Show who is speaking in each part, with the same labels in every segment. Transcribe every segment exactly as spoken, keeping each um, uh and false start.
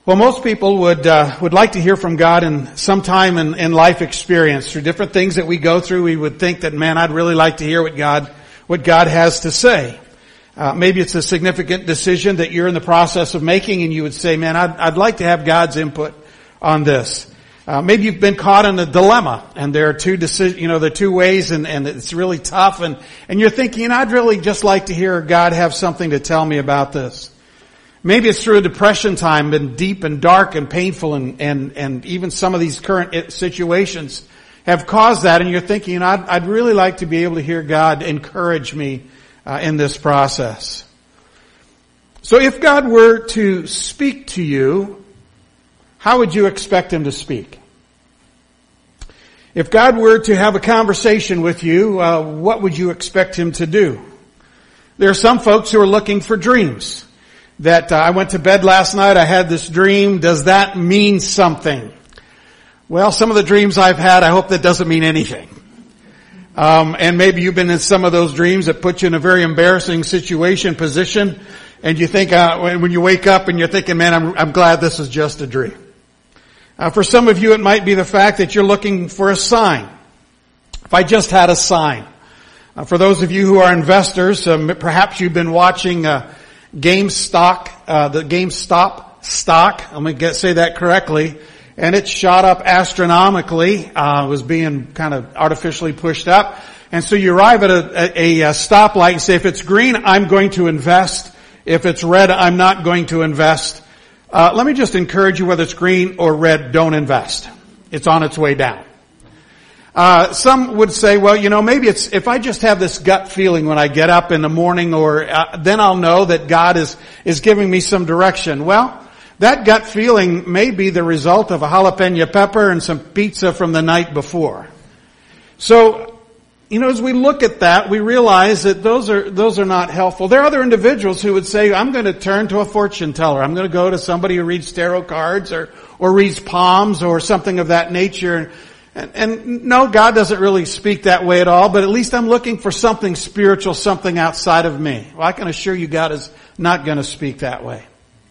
Speaker 1: Well, most people would uh, would like to hear from God in some time in, in life experience. Through different things that we go through, we would think that, man, I'd really like to hear what God what God has to say. Uh, maybe it's a significant decision that you're in the process of making, and you would say, man, I'd, I'd like to have God's input on this. Uh, maybe you've been caught in a dilemma, and there are two decisions, you know, there are two ways, and, and it's really tough, and, and you're thinking, I'd really just like to hear God have something to tell me about this. Maybe it's through a depression time, been deep and dark and painful, and, and, and even some of these current situations have caused that, and you're thinking, I'd, I'd really like to be able to hear God encourage me uh, in this process. So if God were to speak to you, how would you expect Him to speak? If God were to have a conversation with you, uh, what would you expect Him to do? There are some folks who are looking for dreams. That uh, I went to bed last night, I had this dream. Does that mean something? Well, some of the dreams I've had, I hope that doesn't mean anything. Um, and maybe you've been in some of those dreams that put you in a very embarrassing situation, position, and you think, uh, when you wake up and you're thinking, man, I'm, I'm glad this is just a dream. Uh, for some of you, it might be the fact that you're looking for a sign. If I just had a sign. Uh, for those of you who are investors, um, perhaps you've been watching, uh, GameStop, uh, the GameStop stock, I'm going to say that correctly, and it shot up astronomically, uh, was being kind of artificially pushed up. And so you arrive at a, a, a stoplight and say, if it's green, I'm going to invest. If it's red, I'm not going to invest. Uh, let me just encourage you, whether it's green or red, don't invest. It's on its way down. Uh, some would say, well, you know, maybe it's, if I just have this gut feeling when I get up in the morning, or, uh, then I'll know that God is, is giving me some direction. Well, that gut feeling may be the result of a jalapeno pepper and some pizza from the night before. So, you know, as we look at that, we realize that those are, those are not helpful. There are other individuals who would say, I'm going to turn to a fortune teller. I'm going to go to somebody who reads tarot cards or, or reads palms or something of that nature. And, and no, God doesn't really speak that way at all, but at least I'm looking for something spiritual, something outside of me. Well, I can assure you God is not going to speak that way.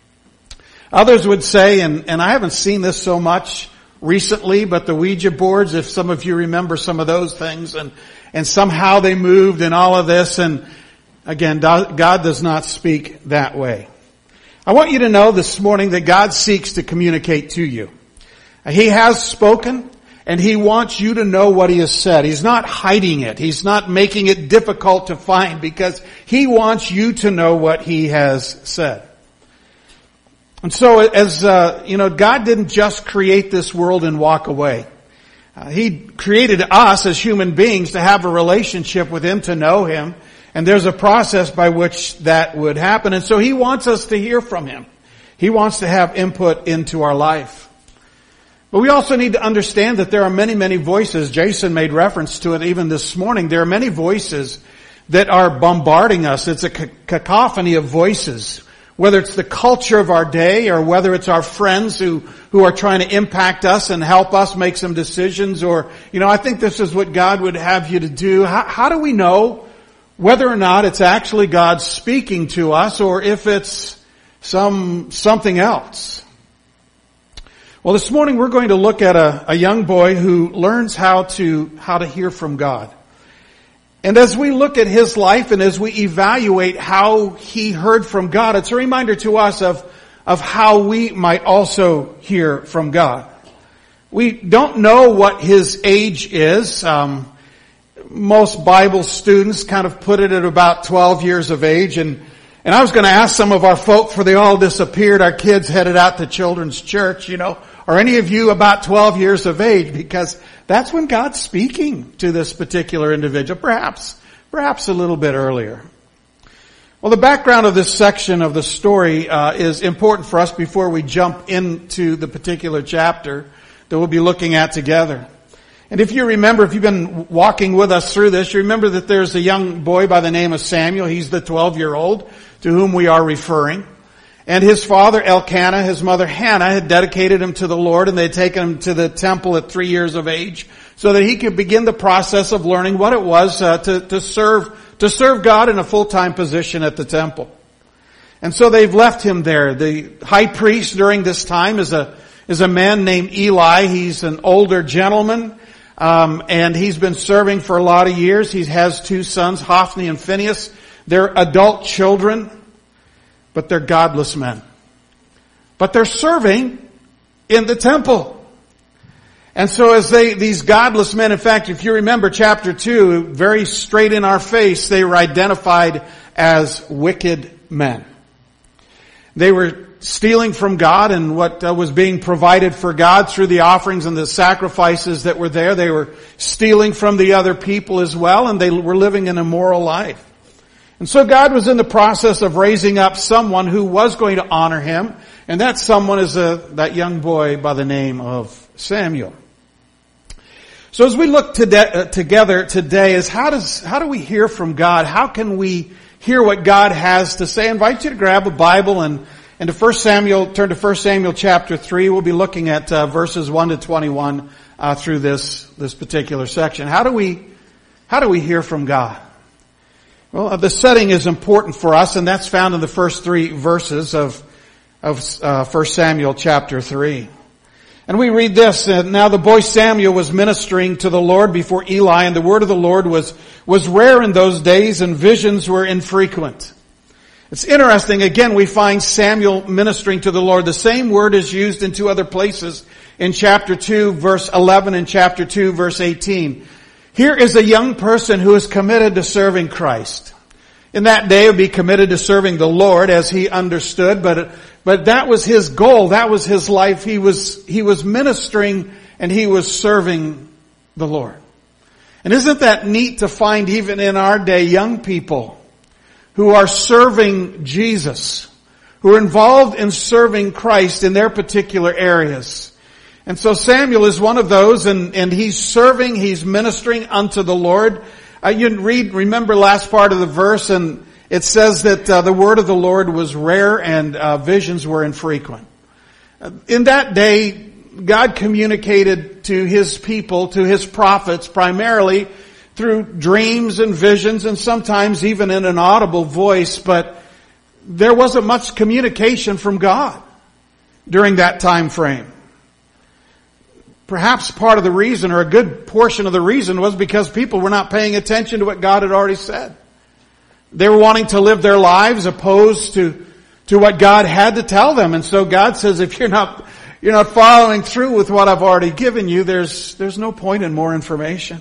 Speaker 1: Others would say, and, and I haven't seen this so much recently, but the Ouija boards, if some of you remember some of those things, and, and somehow they moved and all of this, and again, God does not speak that way. I want you to know this morning that God seeks to communicate to you. He has spoken. And He wants you to know what He has said. He's not hiding it. He's not making it difficult to find, because He wants you to know what He has said. And so as, uh, you know, God didn't just create this world and walk away. Uh, he created us as human beings to have a relationship with Him, to know Him. And there's a process by which that would happen. And so He wants us to hear from Him. He wants to have input into our life. But we also need to understand that there are many, many voices. Jason made reference to it even this morning. There are many voices that are bombarding us. It's a cacophony of voices. Whether it's the culture of our day, or whether it's our friends who, who are trying to impact us and help us make some decisions, or, you know, I think this is what God would have you to do. How, how do we know whether or not it's actually God speaking to us, or if it's some, something else? Well, this morning we're going to look at a, a young boy who learns how to, how to hear from God. And as we look at his life and as we evaluate how he heard from God, it's a reminder to us of, of how we might also hear from God. We don't know what his age is. Um, most Bible students kind of put it at about twelve years of age. And, and I was going to ask some of our folk, for they all disappeared. Our kids headed out to children's church, you know. Are any of you about twelve years of age? Because that's when God's speaking to this particular individual. Perhaps, perhaps a little bit earlier. Well, the background of this section of the story uh, is important for us before we jump into the particular chapter that we'll be looking at together. And if you remember, if you've been walking with us through this, you remember that there's a young boy by the name of Samuel. He's the twelve-year-old to whom we are referring. And his father, Elkanah, his mother, Hannah, had dedicated him to the Lord, and they had taken him to the temple at three years of age so that he could begin the process of learning what it was uh, to, to serve to serve God in a full-time position at the temple. And so they've left him there. The high priest during this time is a, is a man named Eli. He's an older gentleman, um, and he's been serving for a lot of years. He has two sons, Hophni and Phinehas. They're adult children, but they're godless men. But they're serving in the temple. And so as they, these godless men, in fact, if you remember chapter two, very straight in our face, they were identified as wicked men. They were stealing from God and what uh, was being provided for God through the offerings and the sacrifices that were there. They were stealing from the other people as well, and they were living an immoral life. And so God was in the process of raising up someone who was going to honor him, and that someone is a, that young boy by the name of Samuel. So as we look to de- uh, together today is how does, how do we hear from God? How can we hear what God has to say? I invite you to grab a Bible and, and to First Samuel, turn to First Samuel chapter three. We'll be looking at uh, verses one to twenty-one uh, through this, this particular section. How do we, how do we hear from God? Well, uh, the setting is important for us, and that's found in the first three verses of, of uh, First Samuel chapter three. And we read this, uh, now the boy Samuel was ministering to the Lord before Eli, and the word of the Lord was, was rare in those days, and visions were infrequent. It's interesting, again, we find Samuel ministering to the Lord. The same word is used in two other places, in chapter two, verse eleven, and chapter two, verse eighteen. Here is a young person who is committed to serving Christ. In that day, he would be committed to serving the Lord as he understood, but But that was his goal. That was his life. He was, he was ministering and he was serving the Lord. And isn't that neat to find even in our day young people who are serving Jesus, who are involved in serving Christ in their particular areas. And so Samuel is one of those, and, and he's serving, he's ministering unto the Lord. Uh, you read, remember last part of the verse, and it says that uh, the word of the Lord was rare and uh, visions were infrequent. Uh, in that day, God communicated to his people, to his prophets, primarily through dreams and visions and sometimes even in an audible voice, but there wasn't much communication from God during that time frame. Perhaps part of the reason, or a good portion of the reason, was because people were not paying attention to what God had already said. They were wanting to live their lives opposed to, to what God had to tell them. And so God says, if you're not, you're not following through with what I've already given you, there's, there's no point in more information.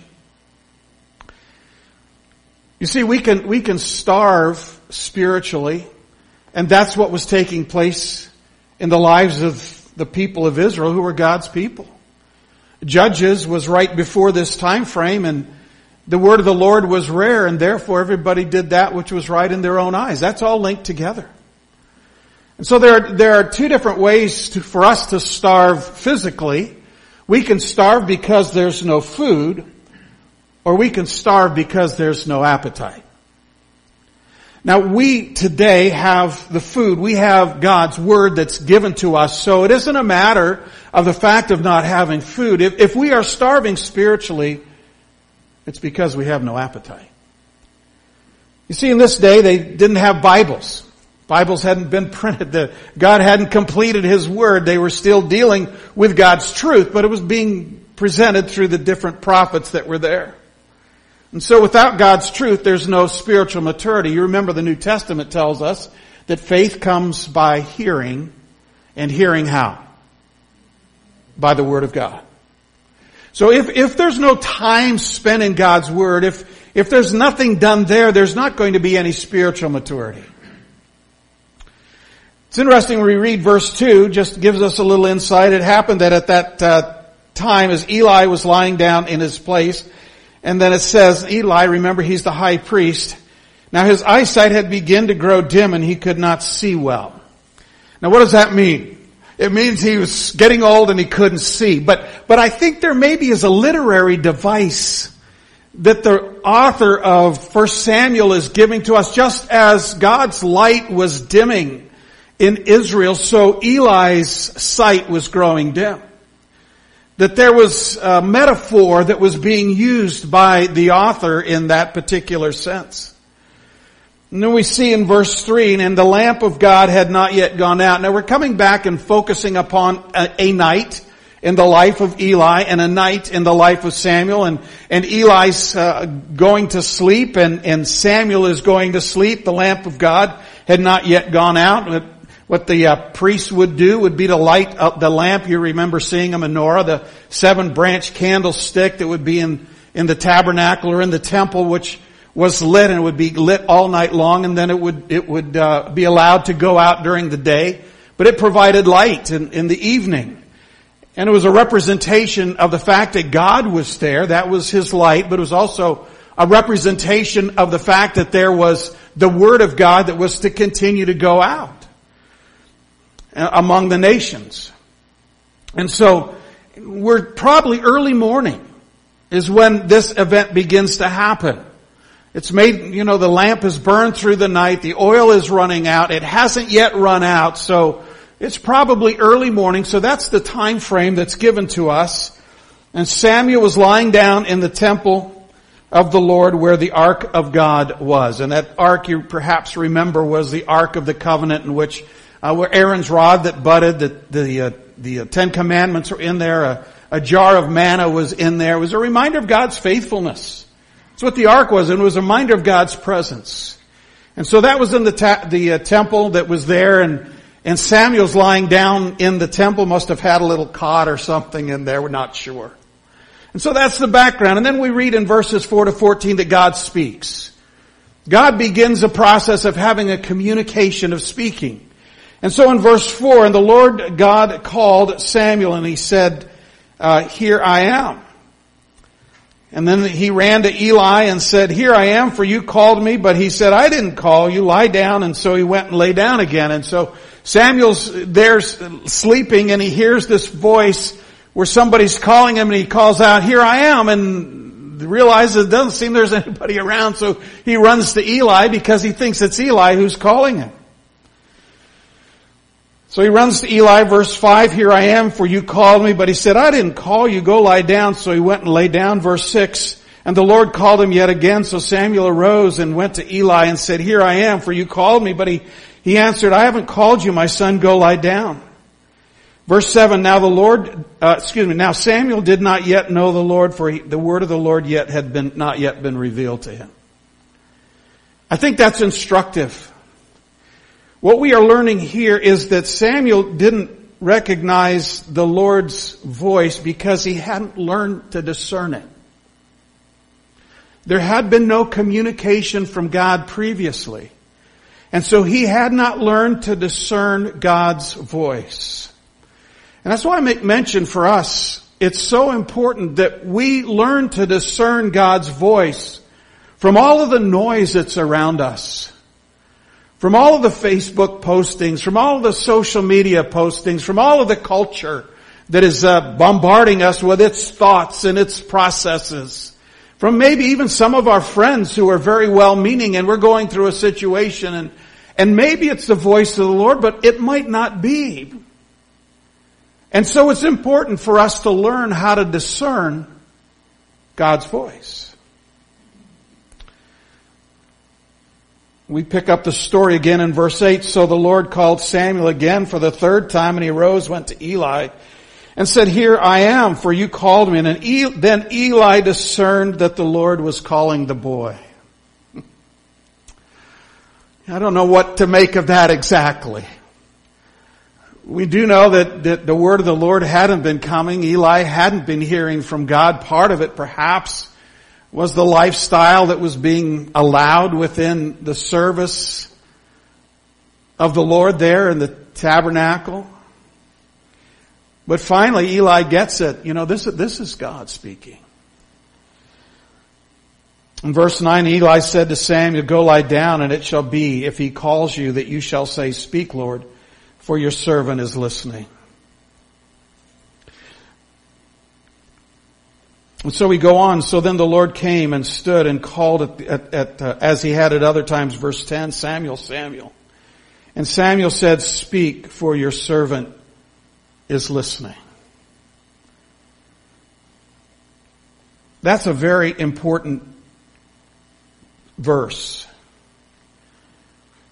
Speaker 1: You see, we can, we can starve spiritually, and that's what was taking place in the lives of the people of Israel who were God's people. Judges was right before this time frame, and the word of the Lord was rare, and therefore everybody did that which was right in their own eyes. That's all linked together. And so there are, there are two different ways to, for us to starve physically. We can starve because there's no food, or we can starve because there's no appetite. Now we today have the food. We have God's word that's given to us. So it isn't a matter of the fact of not having food. If, if we are starving spiritually, it's because we have no appetite. You see, in this day, they didn't have Bibles. Bibles hadn't been printed. The, God hadn't completed His Word. They were still dealing with God's truth, but it was being presented through the different prophets that were there. And so without God's truth, there's no spiritual maturity. You remember the New Testament tells us that faith comes by hearing, and hearing how? By the Word of God. So if, if there's no time spent in God's Word, if, if there's nothing done there, there's not going to be any spiritual maturity. It's interesting when we read verse two, just gives us a little insight. It happened that at that uh, time as Eli was lying down in his place, and then it says, Eli, remember he's the high priest, now his eyesight had begun to grow dim and he could not see well. Now what does that mean? It means he was getting old and he couldn't see. But, but I think there maybe is a literary device that the author of First Samuel is giving to us. Just as God's light was dimming in Israel, so Eli's sight was growing dim. That there was a metaphor that was being used by the author in that particular sense. And then we see in verse three, and the lamp of God had not yet gone out. Now we're coming back and focusing upon a, a night in the life of Eli and a night in the life of Samuel. And, and Eli's uh, going to sleep and, and Samuel is going to sleep. The lamp of God had not yet gone out. What the uh, priest would do would be to light up the lamp. You remember seeing a menorah, the seven branch candlestick that would be in, in the tabernacle or in the temple, which was lit, and it would be lit all night long, and then it would, it would uh, be allowed to go out during the day. But it provided light in, in the evening. And it was a representation of the fact that God was there. That was His light, but it was also a representation of the fact that there was the Word of God that was to continue to go out among the nations. And so, we're probably early morning is when this event begins to happen. It's made, you know, the lamp is burned through the night, the oil is running out, it hasn't yet run out, so it's probably early morning, so that's the time frame that's given to us. And Samuel was lying down in the temple of the Lord where the Ark of God was. And that Ark, you perhaps remember, was the Ark of the Covenant, in which uh, where Aaron's rod that budded, the the, uh, the uh, Ten Commandments were in there, a, a jar of manna was in there. It was a reminder of God's faithfulness. That's what the Ark was, and it was a reminder of God's presence. And so that was in the ta- the uh, temple that was there, and And Samuel's lying down in the temple, must have had a little cot or something in there, we're not sure. And so that's the background. And then we read in verses four to fourteen that God speaks. God begins a process of having a communication of speaking. And so in verse four, and the Lord God called Samuel, and He said, uh, here I am. And then he ran to Eli and said, here I am, for you called me. But he said, I didn't call you, lie down. And so he went and lay down again. And so Samuel's there sleeping, and he hears this voice where somebody's calling him, and he calls out, here I am, and realizes it doesn't seem there's anybody around, so he runs to Eli because he thinks it's Eli who's calling him. So he runs to Eli, verse five, here I am, for you called me, but he said, I didn't call you, go lie down. So he went and lay down, verse six, and the Lord called him yet again. So Samuel arose and went to Eli and said, here I am, for you called me, but he He answered, I haven't called you, my son, go lie down. Verse seven, now the Lord, uh, excuse me, now Samuel did not yet know the Lord, for he, the word of the Lord yet had been, not yet been revealed to him. I think that's instructive. What we are learning here is that Samuel didn't recognize the Lord's voice because he hadn't learned to discern it. There had been no communication from God previously. And so he had not learned to discern God's voice. And that's why I make mention for us, it's so important that we learn to discern God's voice from all of the noise that's around us. From all of the Facebook postings, from all of the social media postings, from all of the culture that is uh, bombarding us with its thoughts and its processes. From maybe even some of our friends who are very well-meaning, and we're going through a situation, and, and maybe it's the voice of the Lord, but it might not be. And so it's important for us to learn how to discern God's voice. We pick up the story again in verse eight. So the Lord called Samuel again for the third time, and he arose, went to Eli, and said, here I am, for you called me. And then Eli discerned that the Lord was calling the boy. I don't know what to make of that exactly. We do know that, that the word of the Lord hadn't been coming. Eli hadn't been hearing from God. Part of it perhaps was the lifestyle that was being allowed within the service of the Lord there in the tabernacle. But finally, Eli gets it. You know, this, this is God speaking. In verse nine, Eli said to Samuel, go lie down, and it shall be, if he calls you, that you shall say, speak, Lord, for your servant is listening. And so we go on. So then the Lord came and stood and called at, at, at uh, as he had at other times, verse ten, Samuel, Samuel. And Samuel said, speak, for your servant is listening. That's a very important verse.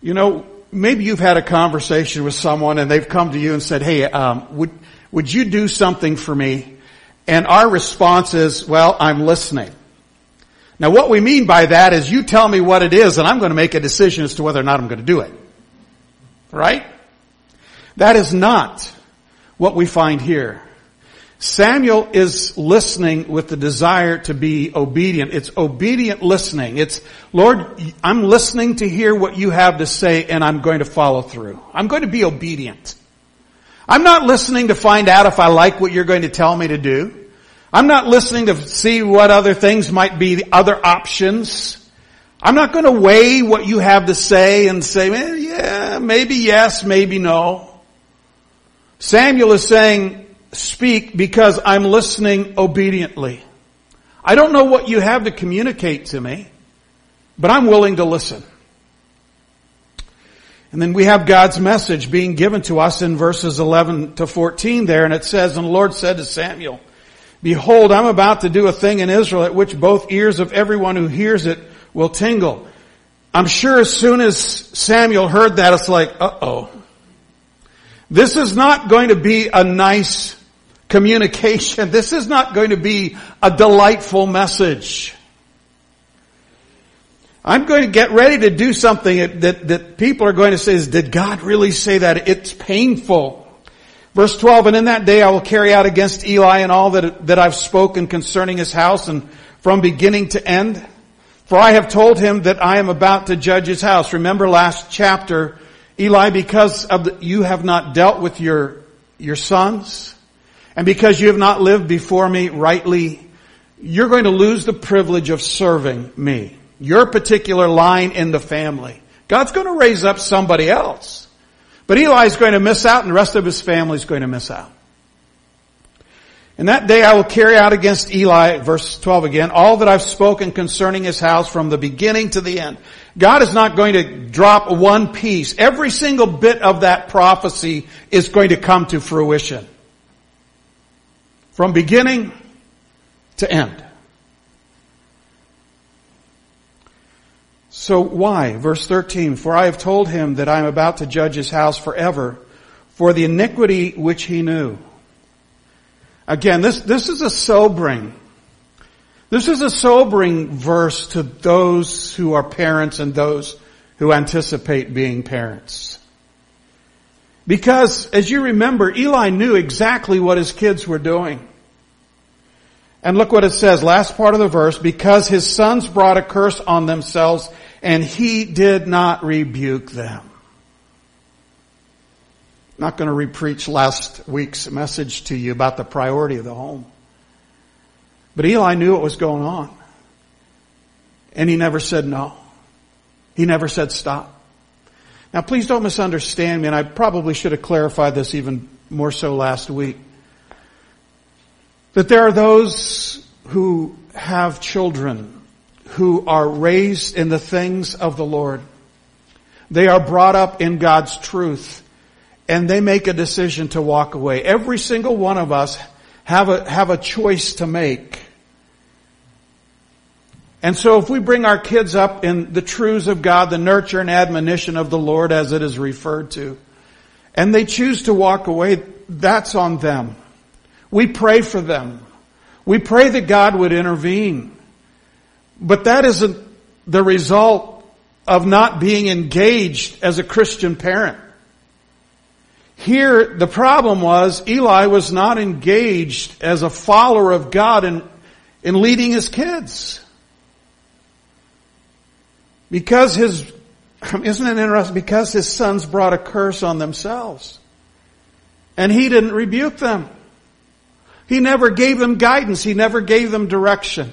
Speaker 1: You know, maybe you've had a conversation with someone and they've come to you and said, hey, um, would, would you do something for me? And our response is, well, I'm listening. Now what we mean by that is you tell me what it is and I'm going to make a decision as to whether or not I'm going to do it. Right? That is not what we find here. Samuel is listening with the desire to be obedient. It's obedient listening. It's, Lord, I'm listening to hear what you have to say and I'm going to follow through. I'm going to be obedient. I'm not listening to find out if I like what you're going to tell me to do. I'm not listening to see what other things might be, the other options. I'm not going to weigh what you have to say and say, eh, yeah, maybe yes, maybe no. Samuel is saying, speak because I'm listening obediently. I don't know what you have to communicate to me, but I'm willing to listen. And then we have God's message being given to us in verses eleven to fourteen there, and it says, and the Lord said to Samuel, behold, I'm about to do a thing in Israel at which both ears of everyone who hears it will tingle. I'm sure as soon as Samuel heard that, it's like, uh-oh. This is not going to be a nice communication. This is not going to be a delightful message. I'm going to get ready to do something that, that people are going to say is, did God really say that? It's painful. Verse twelve, and in that day I will carry out against Eli and all that, that I've spoken concerning his house and from beginning to end. For I have told him that I am about to judge his house. Remember last chapter, Eli, because of the, you have not dealt with your, your sons, and because you have not lived before me rightly, you're going to lose the privilege of serving me. Your particular line in the family. God's going to raise up somebody else. But Eli's going to miss out and the rest of his family is going to miss out. In that day I will carry out against Eli, verse twelve again, all that I've spoken concerning his house from the beginning to the end. God is not going to drop one piece. Every single bit of that prophecy is going to come to fruition. From beginning to end. So why? Verse thirteen, for I have told him that I am about to judge his house forever for the iniquity which he knew. Again, this, this is a sobering, this is a sobering verse to those who are parents and those who anticipate being parents. Because, as you remember, Eli knew exactly what his kids were doing. And look what it says, last part of the verse, because his sons brought a curse on themselves and he did not rebuke them. Not going to repreach last week's message to you about the priority of the home. But Eli knew what was going on. And he never said no. He never said stop. Now please don't misunderstand me, and I probably should have clarified this even more so last week. That there are those who have children who are raised in the things of the Lord. They are brought up in God's truth. And they make a decision to walk away. Every single one of us have a, have a choice to make. And so if we bring our kids up in the truths of God, the nurture and admonition of the Lord as it is referred to, and they choose to walk away, that's on them. We pray for them. We pray that God would intervene. But that isn't the result of not being engaged as a Christian parent. Here, the problem was Eli was not engaged as a follower of God in, in leading his kids. Because his, isn't it interesting? Because his sons brought a curse on themselves. And he didn't rebuke them. He never gave them guidance. He never gave them direction.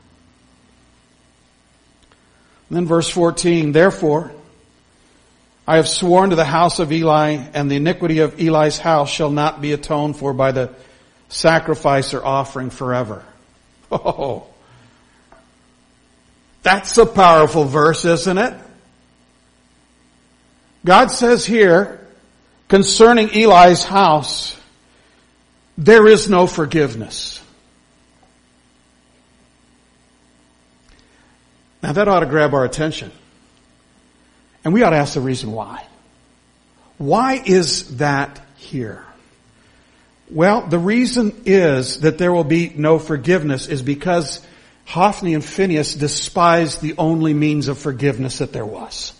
Speaker 1: And then verse fourteen, therefore, I have sworn to the house of Eli, and the iniquity of Eli's house shall not be atoned for by the sacrifice or offering forever. Oh, that's a powerful verse, isn't it? God says here, concerning Eli's house, there is no forgiveness. Now that ought to grab our attention. And we ought to ask the reason why. Why is that here? Well, the reason is that there will be no forgiveness is because Hophni and Phinehas despised the only means of forgiveness that there was.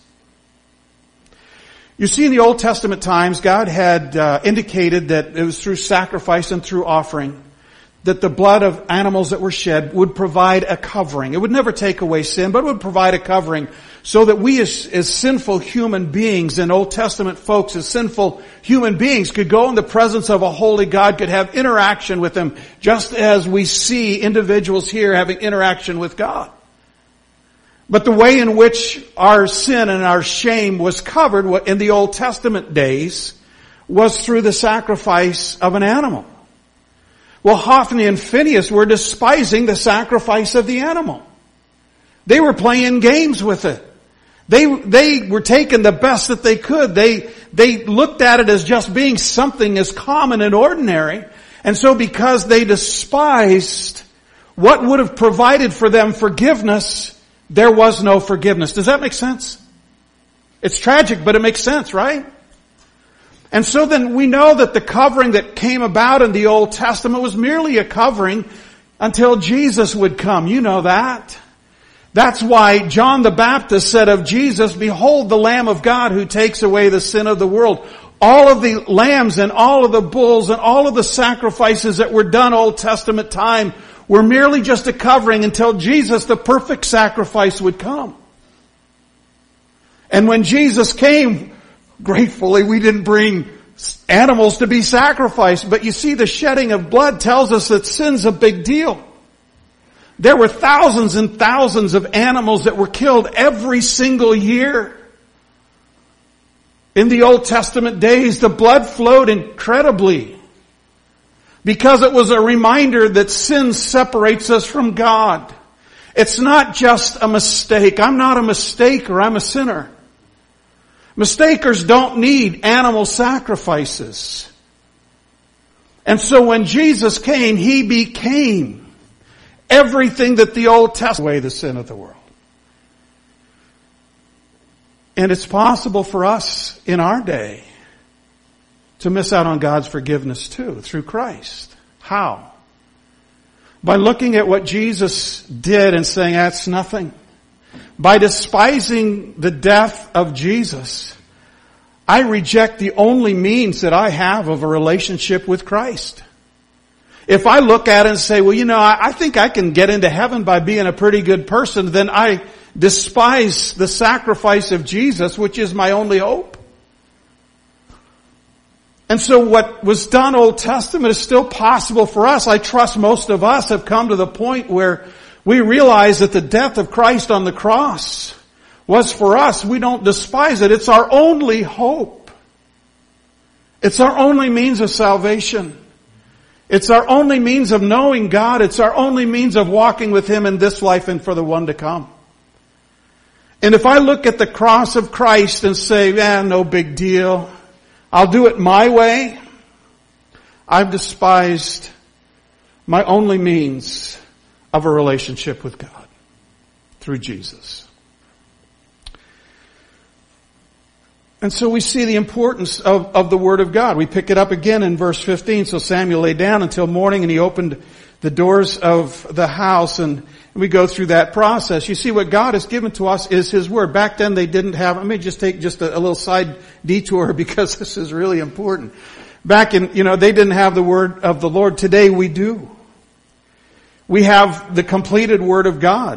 Speaker 1: You see, in the Old Testament times, God had uh, indicated that it was through sacrifice and through offering that the blood of animals that were shed would provide a covering. It would never take away sin, but it would provide a covering so that we as, as sinful human beings and Old Testament folks as sinful human beings could go in the presence of a holy God, could have interaction with Him, just as we see individuals here having interaction with God. But the way in which our sin and our shame was covered in the Old Testament days was through the sacrifice of an animal. Well, Hophni and Phinehas were despising the sacrifice of the animal. They were playing games with it. They, they were taking the best that they could. They, they looked at it as just being something as common and ordinary. And so because they despised what would have provided for them forgiveness, there was no forgiveness. Does that make sense? It's tragic, but it makes sense, right? And so then we know that the covering that came about in the Old Testament was merely a covering until Jesus would come. You know that. That's why John the Baptist said of Jesus, "Behold the Lamb of God who takes away the sin of the world." All of the lambs and all of the bulls and all of the sacrifices that were done Old Testament time were merely just a covering until Jesus, the perfect sacrifice, would come. And when Jesus came, gratefully, we didn't bring animals to be sacrificed. But you see, the shedding of blood tells us that sin's a big deal. There were thousands and thousands of animals that were killed every single year. In the Old Testament days, the blood flowed incredibly because it was a reminder that sin separates us from God. It's not just a mistake. I'm not a mistaker. I'm a sinner. Mistakers don't need animal sacrifices. And so when Jesus came, He became everything that the Old Testament away the sin of the world. And it's possible for us in our day to miss out on God's forgiveness too, through Christ. How? By looking at what Jesus did and saying, that's nothing. By despising the death of Jesus, I reject the only means that I have of a relationship with Christ. If I look at it and say, well, you know, I think I can get into heaven by being a pretty good person, then I despise the sacrifice of Jesus, which is my only hope. And so what was done Old Testament is still possible for us. I trust most of us have come to the point where we realize that the death of Christ on the cross was for us. We don't despise it. It's our only hope. It's our only means of salvation. It's our only means of knowing God. It's our only means of walking with Him in this life and for the one to come. And if I look at the cross of Christ and say, eh, no big deal, I'll do it my way, I've despised my only means of a relationship with God through Jesus. And so we see the importance of, of the Word of God. We pick it up again in verse fifteen. So Samuel lay down until morning and he opened the doors of the house, and we go through that process. You see, what God has given to us is His Word. Back then they didn't have, let me just take just a, a little side detour because this is really important. Back in, you know, they didn't have the Word of the Lord. Today we do. We have the completed Word of God.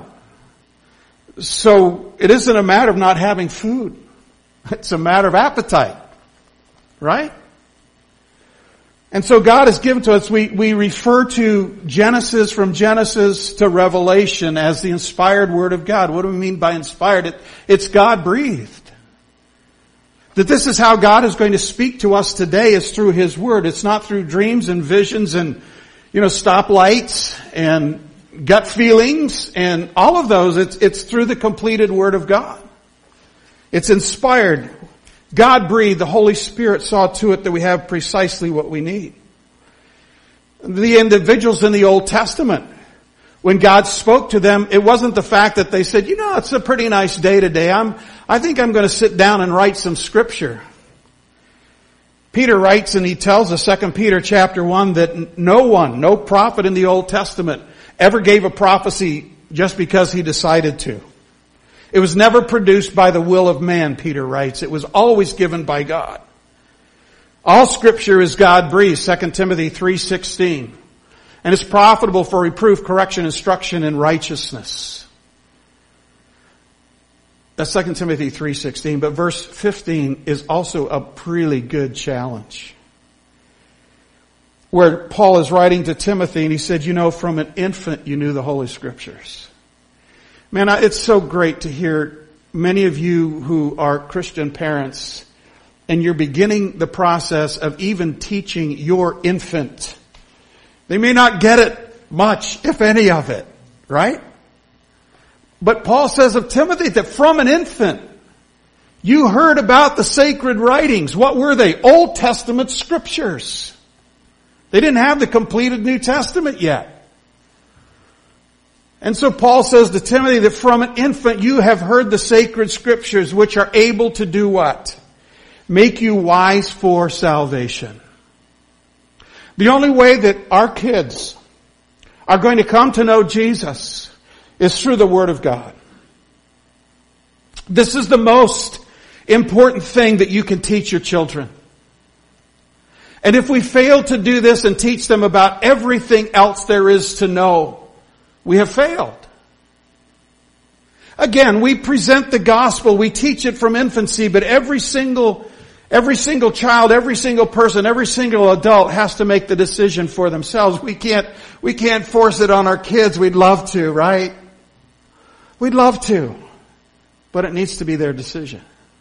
Speaker 1: So it isn't a matter of not having food. It's a matter of appetite. Right? And so God has given to us, we, we refer to Genesis from Genesis to Revelation as the inspired Word of God. What do we mean by inspired? It, it's God-breathed. That this is how God is going to speak to us today is through His Word. It's not through dreams and visions and, you know, stoplights and gut feelings and all of those. It's, it's through the completed Word of God. It's inspired. God breathed. The Holy Spirit saw to it that we have precisely what we need. The individuals in the Old Testament When God spoke to them, it wasn't the fact that they said, you know, it's a pretty nice day today. I'm, I think I'm going to sit down and write some scripture. Peter writes, and he tells us, Second Peter chapter one, that no one, no prophet in the Old Testament ever gave a prophecy just because he decided to. It was never produced by the will of man, Peter writes. It was always given by God. All scripture is God-breathed, Second Timothy three sixteen. And it's profitable for reproof, correction, instruction, in righteousness. That's Second Timothy three sixteen. But verse fifteen is also a really good challenge. Where Paul is writing to Timothy and he said, you know, from an infant you knew the Holy Scriptures. Man, it's so great to hear many of you who are Christian parents and you're beginning the process of even teaching your infant. They may not get it much, if any of it, right? But Paul says of Timothy that from an infant, you heard about the sacred writings. What were they? Old Testament scriptures. They didn't have the completed New Testament yet. And so Paul says to Timothy that from an infant you have heard the sacred scriptures, which are able to do what? Make you wise for salvation. The only way that our kids are going to come to know Jesus is through the Word of God. This is the most important thing that you can teach your children. And if we fail to do this and teach them about everything else there is to know, we have failed. Again, we present the gospel, we teach it from infancy, but every single Every single child, every single person, every single adult has to make the decision for themselves. We can't, we can't force it on our kids. We'd love to, right? We'd love to. But it needs to be their decision.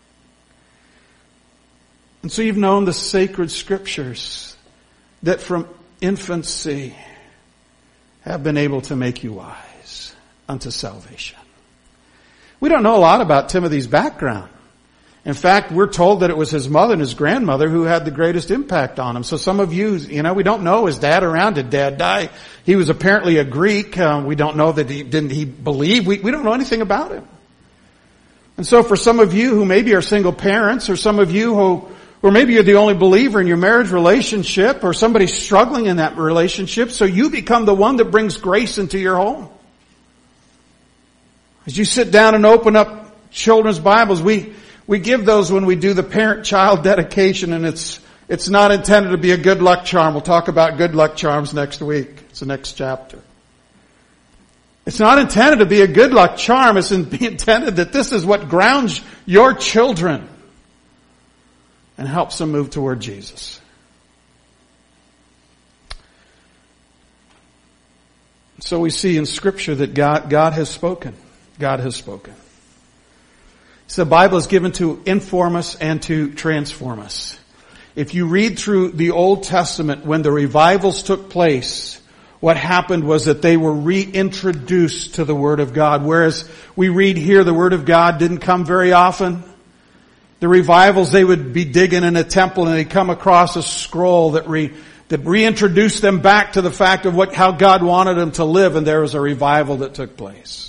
Speaker 1: And so you've known the sacred scriptures that from infancy have been able to make you wise unto salvation. We don't know a lot about Timothy's background. In fact, we're told that it was his mother and his grandmother who had the greatest impact on him. So some of you, you know, we don't know, is dad around? Did dad die? He was apparently a Greek. Uh, we don't know that he, didn't he believe? We, we don't know anything about him. And so for some of you who maybe are single parents, or some of you who, or maybe you're the only believer in your marriage relationship, or somebody's struggling in that relationship, so you become the one that brings grace into your home. As you sit down and open up children's Bibles, we, We give those when we do the parent-child dedication, and it's it's not intended to be a good luck charm. We'll talk about good luck charms next week. It's the next chapter. It's not intended to be a good luck charm. It's intended that this is what grounds your children and helps them move toward Jesus. So we see in Scripture that God, God has spoken. God has spoken. So the Bible is given to inform us and to transform us. If you read through the Old Testament, when the revivals took place, what happened was that they were reintroduced to the Word of God. Whereas we read here, the Word of God didn't come very often. The revivals, they would be digging in a temple and they'd come across a scroll that re, that reintroduced them back to the fact of what, how God wanted them to live, and there was a revival that took place.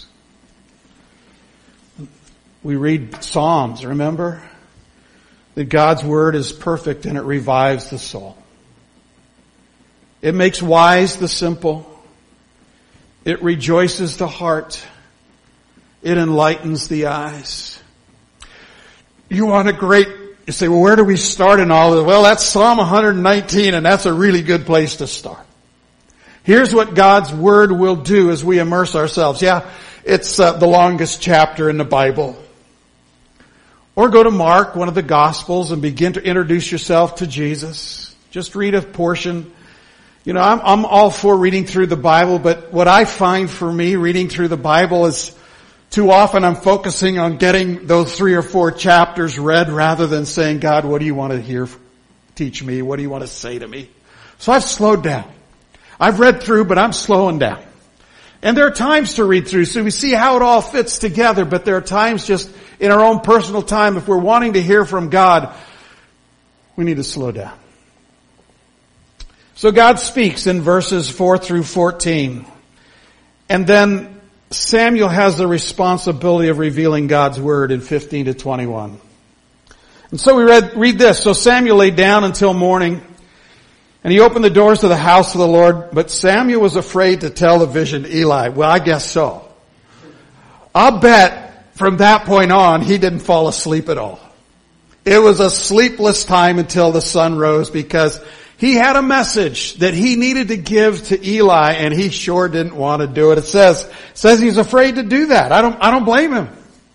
Speaker 1: We read Psalms, remember? That God's Word is perfect and it revives the soul. It makes wise the simple. It rejoices the heart. It enlightens the eyes. You want a great, you say, well, where do we start in all of this? Well, that's Psalm one nineteen, and that's a really good place to start. Here's what God's Word will do as we immerse ourselves. Yeah, it's uh, the longest chapter in the Bible. Or go to Mark, one of the Gospels, and begin to introduce yourself to Jesus. Just read a portion. You know, I'm, I'm all for reading through the Bible, but what I find for me reading through the Bible is too often I'm focusing on getting those three or four chapters read rather than saying, God, what do you want to hear? Teach me. What do you want to say to me? So I've slowed down. I've read through, but I'm slowing down. And there are times to read through, so we see how it all fits together, but there are times just in our own personal time, if we're wanting to hear from God, we need to slow down. So God speaks in verses four through fourteen. And then Samuel has the responsibility of revealing God's word in fifteen to twenty-one. And so we read, read this. So Samuel lay down until morning, and he opened the doors to the house of the Lord, but Samuel was afraid to tell the vision to Eli. Well, I guess so. I'll bet from that point on, he didn't fall asleep at all. It was a sleepless time until the sun rose, because he had a message that he needed to give to Eli, and he sure didn't want to do it. It says, it says he's afraid to do that. I don't, I don't blame him.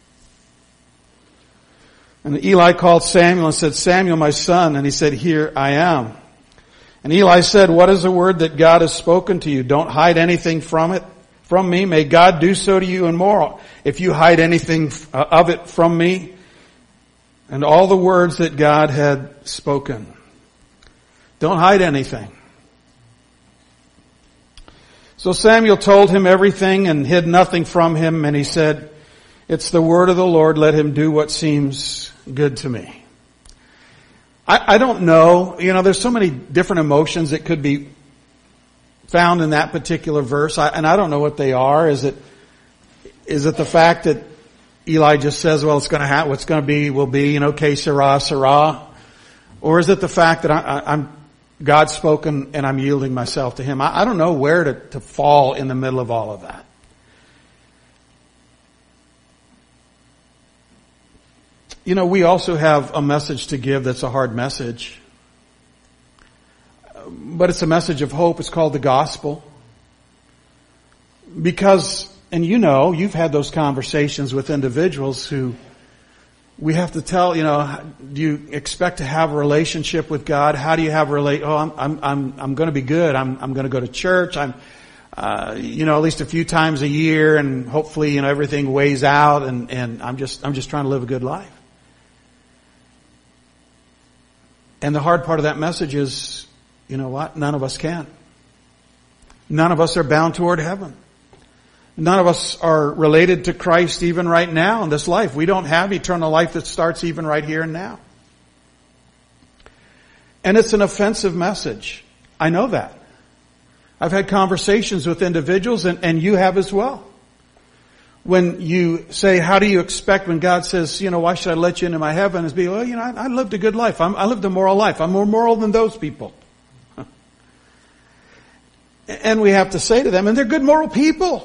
Speaker 1: And Eli called Samuel and said, Samuel, my son. And he said, here I am. And Eli said, what is the word that God has spoken to you? Don't hide anything from it, from me. May God do so to you and more, if you hide anything of it from me. And all the words that God had spoken. Don't hide anything. So Samuel told him everything and hid nothing from him. And he said, it's the word of the Lord. Let him do what seems good to me. I, I don't know. You know, there's so many different emotions that could be found in that particular verse. I, and I don't know what they are. Is it, is it the fact that Eli just says, well, it's going to happen. What's going to be will be, you know, que sera, sera. Or is it the fact that I, I, I'm God's spoken and I'm yielding myself to Him? I, I don't know where to, to fall in the middle of all of that. You know, we also have a message to give that's a hard message. But it's a message of hope. It's called the gospel. Because, and you know, you've had those conversations with individuals who we have to tell, you know, do you expect to have a relationship with God? How do you have a relate? Oh, I'm, I'm, I'm, I'm going to be good. I'm, I'm going to go to church. I'm, uh, you know, at least a few times a year, and hopefully, you know, everything weighs out, and, and I'm just, I'm just trying to live a good life. And the hard part of that message is, you know what? None of us can. None of us are bound toward heaven. None of us are related to Christ even right now in this life. We don't have eternal life that starts even right here and now. And it's an offensive message. I know that. I've had conversations with individuals, and, and you have as well. When you say, how do you expect when God says, you know, why should I let you into my heaven? Is be, well, you know, I, I lived a good life. I'm, I lived a moral life. I'm more moral than those people. And we have to say to them, and they're good moral people.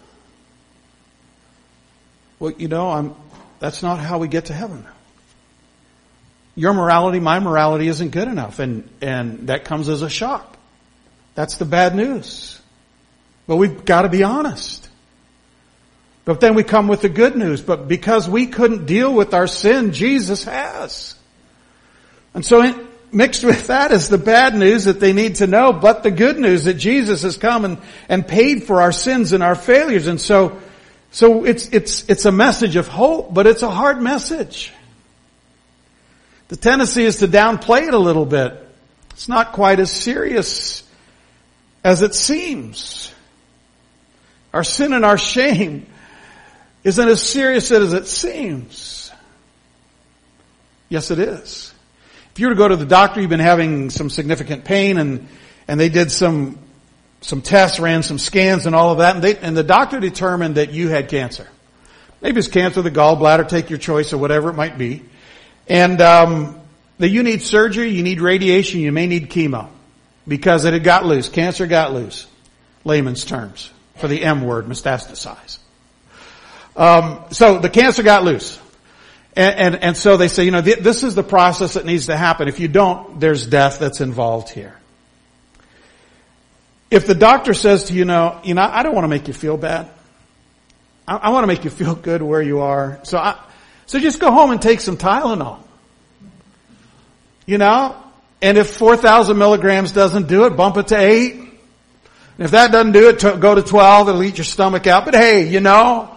Speaker 1: Well, you know, I'm, that's not how we get to heaven. Your morality, my morality isn't good enough. And, and that comes as a shock. That's the bad news. But we've got to be honest. But then we come with the good news. But because we couldn't deal with our sin, Jesus has. And so in, mixed with that is the bad news that they need to know, but the good news that Jesus has come and, and paid for our sins and our failures. And so, so it's, it's, it's a message of hope, but it's a hard message. The tendency is to downplay it a little bit. It's not quite as serious as it seems. Our sin and our shame isn't as serious as it seems. Yes, it is. If you were to go to the doctor, you've been having some significant pain, and, and they did some, some tests, ran some scans and all of that, and they, and the doctor determined that you had cancer. Maybe it's cancer of the gallbladder, take your choice or whatever it might be. And, um, that you need surgery, you need radiation, you may need chemo. Because it had got loose. Cancer got loose. Layman's terms. For the M word, metastasize. Um, so the cancer got loose. And, and, and so they say, you know, th- this is the process that needs to happen. If you don't, there's death that's involved here. If the doctor says to you, know, you know, I don't want to make you feel bad. I, I want to make you feel good where you are. So I, so just go home and take some Tylenol. You know? And if four thousand milligrams doesn't do it, bump it to eight. And if that doesn't do it, to, go to twelve. It'll eat your stomach out. But hey, you know,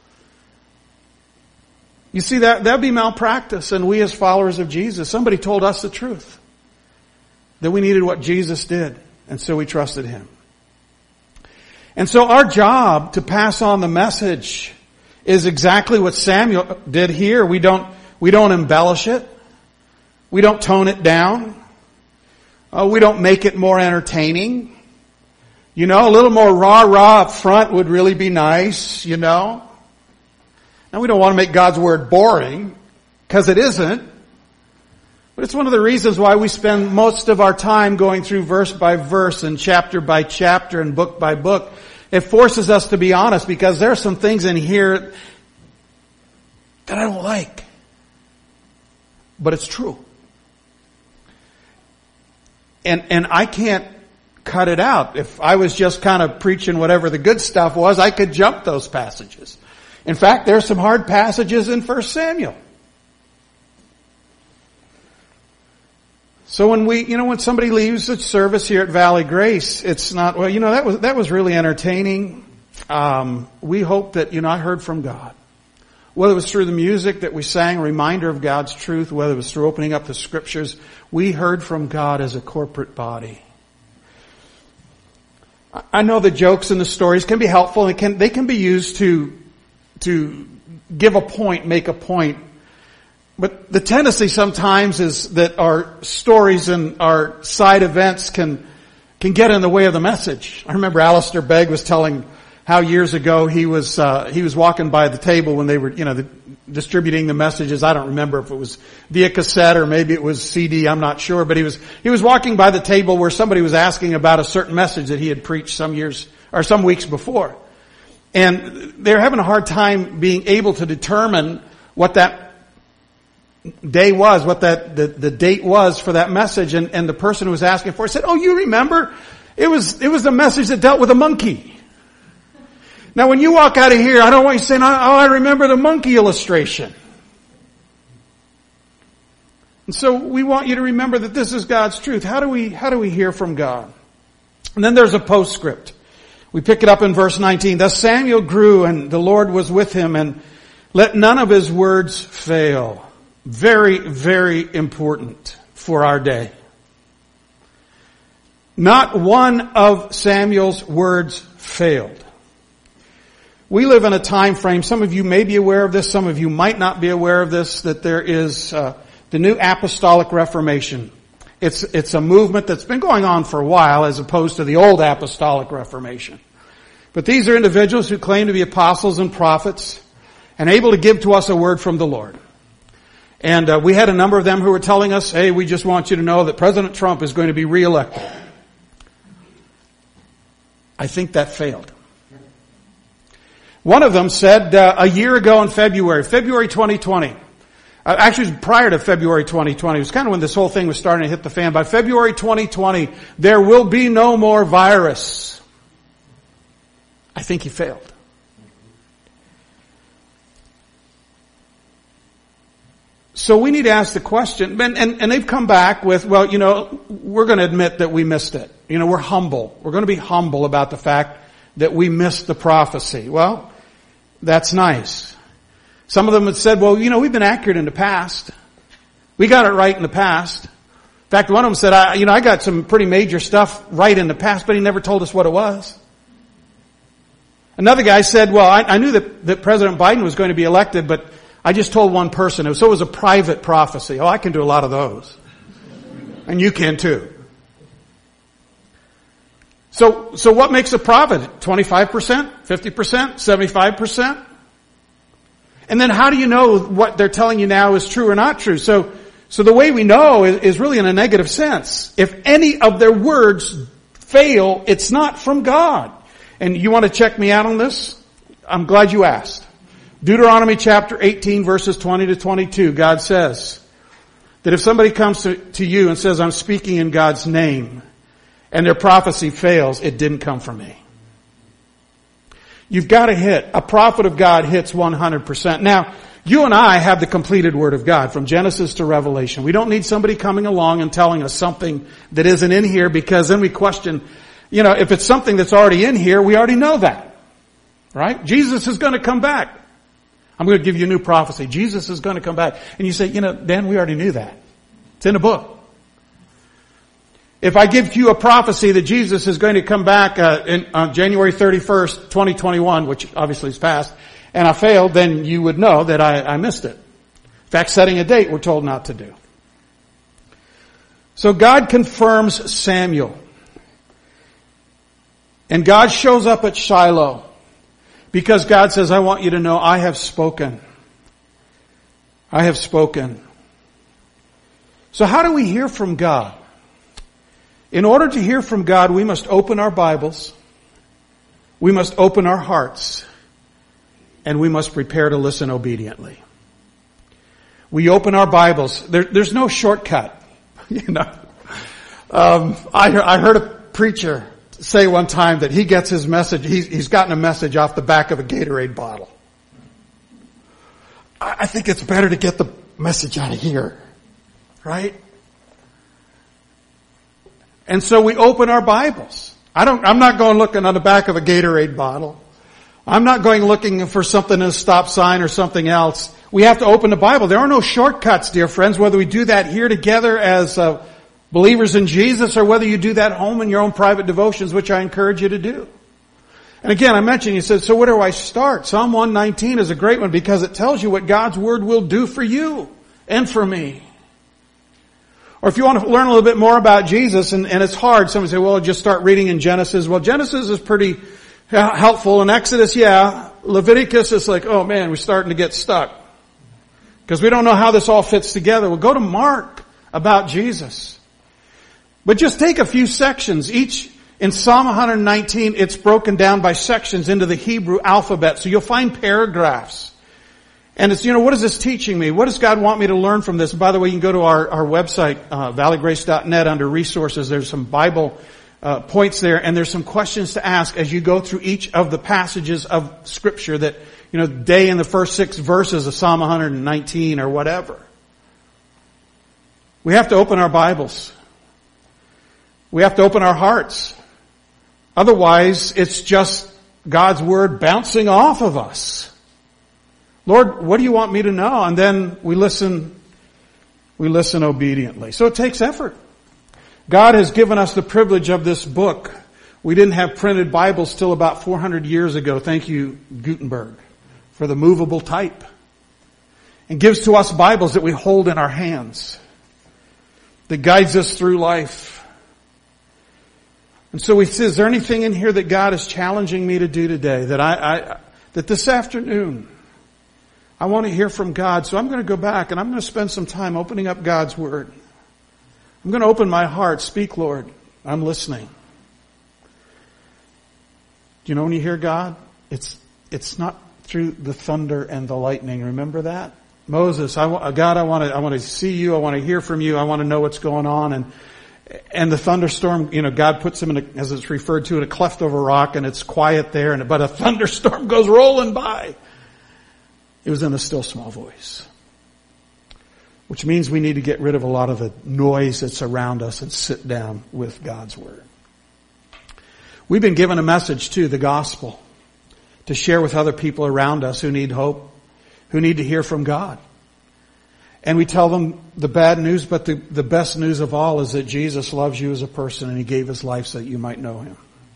Speaker 1: you see, that that'd be malpractice. And we as followers of Jesus, somebody told us the truth. That we needed what Jesus did. And so we trusted Him. And so our job to pass on the message is exactly what Samuel did here. We don't, we don't embellish it. We don't tone it down. Uh, we don't make it more entertaining. You know, a little more rah-rah up front would really be nice, you know. Now we don't want to make God's Word boring, because it isn't. But it's one of the reasons why we spend most of our time going through verse by verse and chapter by chapter and book by book. It forces us to be honest, because there are some things in here that I don't like. But it's true. And, and I can't cut it out. If I was just kind of preaching whatever the good stuff was, I could jump those passages. In fact, there are some hard passages in First Samuel. So when we, you know, when somebody leaves the service here at Valley Grace, it's not, well, you know, that was, that was really entertaining. Um, we hope that, you know, I heard from God. Whether it was through the music that we sang, a reminder of God's truth, whether it was through opening up the scriptures, we heard from God as a corporate body. I know the jokes and the stories can be helpful, and can, they can be used to, to give a point, make a point. But the tendency sometimes is that our stories and our side events can, can get in the way of the message. I remember Alistair Begg was telling how years ago he was, uh, he was walking by the table when they were, you know, the, distributing the messages. I don't remember if it was via cassette or maybe it was C D, I'm not sure, but he was, he was walking by the table where somebody was asking about a certain message that he had preached some years, or some weeks before. And they're having a hard time being able to determine what that day was, what that, the, the date was for that message. And, and the person who was asking for it said, oh, you remember? It was, it was the message that dealt with a monkey. Now when you walk out of here, I don't want you saying, oh, I remember the monkey illustration. And so we want you to remember that this is God's truth. How do we, how do we hear from God? And then there's a postscript. We pick it up in verse nineteen. Thus Samuel grew and the Lord was with him, and let none of his words fail. Very, very important for our day. Not one of Samuel's words failed. We live in a time frame, some of you may be aware of this, some of you might not be aware of this, that there is uh, the New Apostolic Reformation. It's, it's a movement that's been going on for a while as opposed to the old Apostolic Reformation. But these are individuals who claim to be apostles and prophets and able to give to us a word from the Lord. And uh, we had a number of them who were telling us, hey, we just want you to know that President Trump is going to be reelected. I think that failed. One of them said uh, a year ago in February, February twenty twenty, uh, actually prior to February twenty twenty, it was kind of when this whole thing was starting to hit the fan. By February twenty twenty, there will be no more virus. I think he failed. So we need to ask the question, and, and, and they've come back with, well, you know, we're going to admit that we missed it. You know, we're humble. We're going to be humble about the fact that we missed the prophecy. Well, that's nice. Some of them had said, well, you know, we've been accurate in the past. We got it right in the past. In fact, one of them said, I, you know, I got some pretty major stuff right in the past, but he never told us what it was. Another guy said, well, I, I knew that, that President Biden was going to be elected, but I just told one person. So it was a private prophecy. Oh, I can do a lot of those. And you can too. So, so what makes a prophet? twenty-five percent? fifty percent? seventy-five percent? And then how do you know what they're telling you now is true or not true? So, so the way we know is, is really in a negative sense. If any of their words fail, it's not from God. And you want to check me out on this? I'm glad you asked. Deuteronomy chapter eighteen verses twenty to twenty-two, God says that if somebody comes to, to you and says, I'm speaking in God's name, and their prophecy fails, it didn't come from me. You've got to hit. A prophet of God hits one hundred percent. Now, you and I have the completed Word of God from Genesis to Revelation. We don't need somebody coming along and telling us something that isn't in here, because then we question, you know, if it's something that's already in here, we already know that. Right? Jesus is going to come back. I'm going to give you a new prophecy. Jesus is going to come back. And you say, you know, Dan, we already knew that. It's in a book. If I give you a prophecy that Jesus is going to come back uh, in, on January thirty-first, twenty twenty-one, which obviously is past, and I failed, then you would know that I, I missed it. In fact, setting a date we're told not to do. So God confirms Samuel. And God shows up at Shiloh because God says, I want you to know I have spoken. I have spoken. So how do we hear from God? In order to hear from God, we must open our Bibles, we must open our hearts, and we must prepare to listen obediently. We open our Bibles. There, there's no shortcut. You know, um, I, I heard a preacher say one time that he gets his message. He's, he's gotten a message off the back of a Gatorade bottle. I, I think it's better to get the message out of here, right? And so we open our Bibles. I don't, I'm not going looking on the back of a Gatorade bottle. I'm not going looking for something in a stop sign or something else. We have to open the Bible. There are no shortcuts, dear friends, whether we do that here together as uh, believers in Jesus or whether you do that home in your own private devotions, which I encourage you to do. And again, I mentioned, you said, so where do I start? Psalm one nineteen is a great one because it tells you what God's Word will do for you and for me. Or if you want to learn a little bit more about Jesus, and, and it's hard, somebody say, well, just start reading in Genesis. Well, Genesis is pretty helpful. In Exodus, yeah. Leviticus is like, oh man, we're starting to get stuck. Because we don't know how this all fits together. Well, go to Mark about Jesus. But just take a few sections. Each, in Psalm one nineteen, it's broken down by sections into the Hebrew alphabet. So you'll find paragraphs. And it's, you know, what is this teaching me? What does God want me to learn from this? And by the way, you can go to our, our website, uh, valley grace dot net under resources. There's some Bible uh, points there, and there's some questions to ask as you go through each of the passages of Scripture that, you know, day in the first six verses of Psalm one nineteen or whatever. We have to open our Bibles. We have to open our hearts. Otherwise, it's just God's Word bouncing off of us. Lord, what do you want me to know? And then we listen, we listen obediently. So it takes effort. God has given us the privilege of this book. We didn't have printed Bibles till about four hundred years ago. Thank you, Gutenberg, for the movable type. And gives to us Bibles that we hold in our hands, that guides us through life. And so we say, is there anything in here that God is challenging me to do today? That I, I that this afternoon, I want to hear from God, so I'm going to go back and I'm going to spend some time opening up God's Word. I'm going to open my heart. Speak, Lord. I'm listening. Do you know when you hear God? It's, it's not through the thunder and the lightning. Remember that? Moses, I want, God, I want to, I want to see you. I want to hear from you. I want to know what's going on. And, and the thunderstorm, you know, God puts him in a, as it's referred to, in a cleft of a rock, and it's quiet there, and, but a thunderstorm goes rolling by. It was in a still small voice. Which means we need to get rid of a lot of the noise that's around us and sit down with God's Word. We've been given a message too, the gospel, to share with other people around us who need hope, who need to hear from God. And we tell them the bad news, but the, the best news of all is that Jesus loves you as a person and He gave His life so that you might know Him.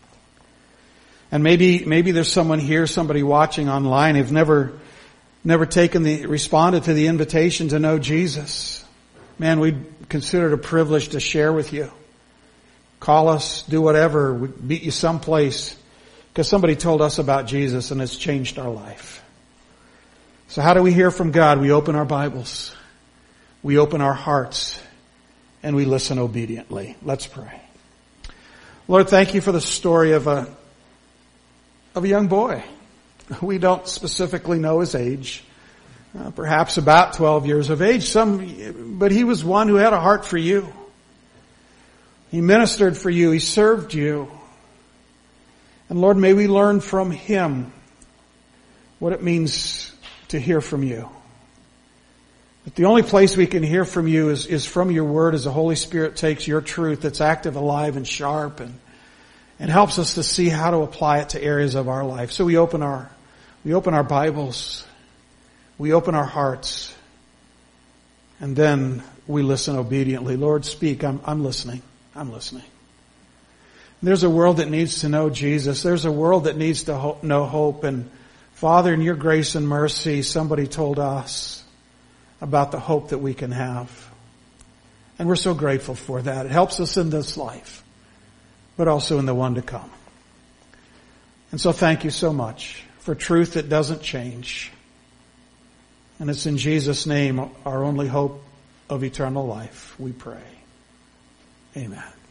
Speaker 1: And maybe, maybe there's someone here, somebody watching online who've never Never taken the, responded to the invitation to know Jesus. Man, we'd consider it a privilege to share with you. Call us, do whatever, we meet you someplace. Because somebody told us about Jesus and it's changed our life. So how do we hear from God? We open our Bibles. We open our hearts. And we listen obediently. Let's pray. Lord, thank you for the story of a, of a young boy. We don't specifically know his age. Uh, perhaps about twelve years of age. Some, but he was one who had a heart for you. He ministered for you. He served you. And Lord, may we learn from him what it means to hear from you. But the only place we can hear from you is, is from your word, as the Holy Spirit takes your truth that's active, alive, and sharp, and and helps us to see how to apply it to areas of our life. So we open our, we open our Bibles, we open our hearts, and then we listen obediently. Lord, speak. I'm, I'm listening. I'm listening. There's a world that needs to know Jesus. There's a world that needs to ho- know hope. And Father, in your grace and mercy, somebody told us about the hope that we can have. And we're so grateful for that. It helps us in this life, but also in the one to come. And so thank you so much for truth that doesn't change. And it's in Jesus' name, our only hope of eternal life, we pray. Amen.